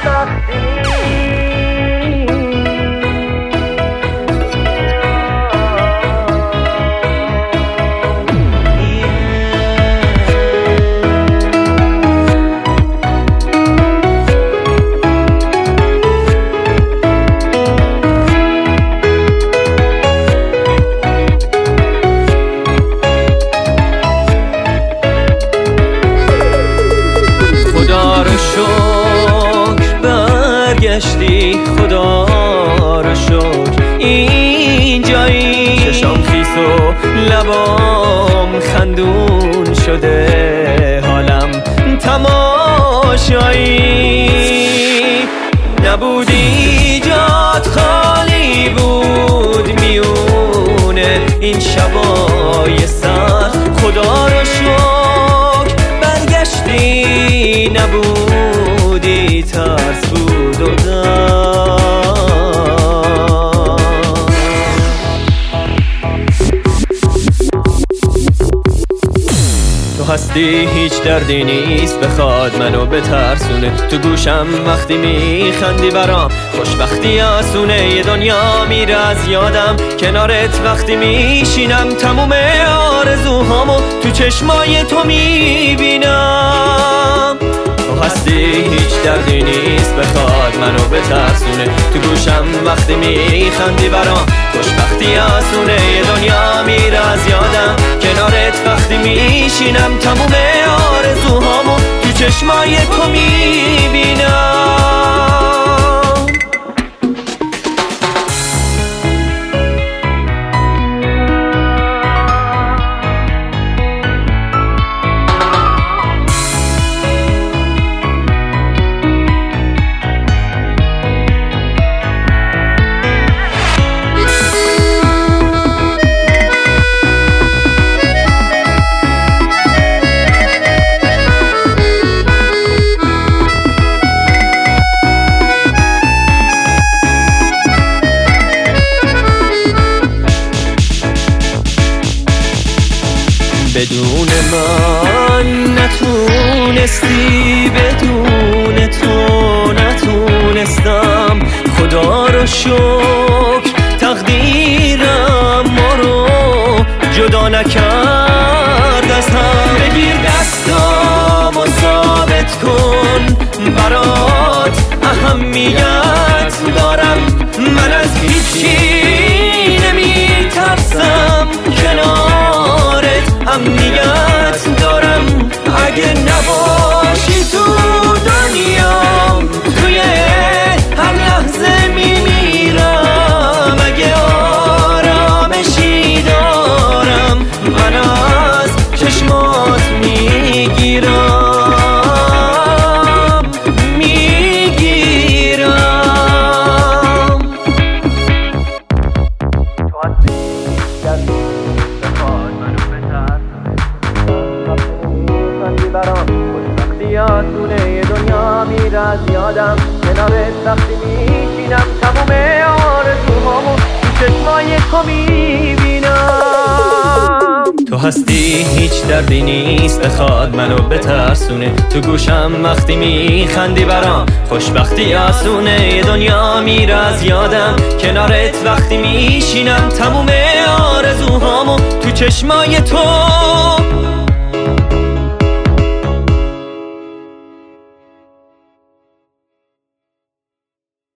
خدا رو شکر اینجایی، چشام خیس و لبام خندون شده، حالم تماشایی. نبودی جات خالی بود میونه این شبای سخت، خدا رو شکر برگشتی، نبودی ترس بود و تو هستی هیچ دردی نیست بخواد منو بترسونه، تو گوشم وقتی میخندی برام خوشبختی آسونه، یه دنیا میره از یادم کنارت وقتی میشینم، تموم آرزوهامو تو چشمای تو میبینم. تو هستی هیچ دردی نیست بخواد منو بترسونه، تو گوشم وقتی میخندی برام خوشبختی آسونه، یه دنیا میره از یادم کنارت وقتی میشینم، تموم آرزوهامو تو چشمای تو میبینم. بدون من نتونستی، بدون تو نتونستم، خدا رو شکر تقدیرم ما رو جدا نکرد از هم. بگیر دستام و ثابت کن برات اهمیت دارم، من از هیچی نمیترسم، کنارت امنیت دارم، اگه نباشی تو دنیام توی هر لحظه میمیرم، اگه آرامشی دارم من از چشمات میگیرم میگیرم. تو هستی در خوشبختی آسونه، یه دنیا میره از یادم کنارت وقتی میشینم، تموم آرزوهامو تو چشمای تو میبینم. تو هستی هیچ دردی نیست بخواد منو بترسونه، تو گوشم وقتی میخندی برام خوشبختی آسونه، یه دنیا میره از یادم کنارت وقتی میشینم، تموم آرزوهامو تو چشمای تو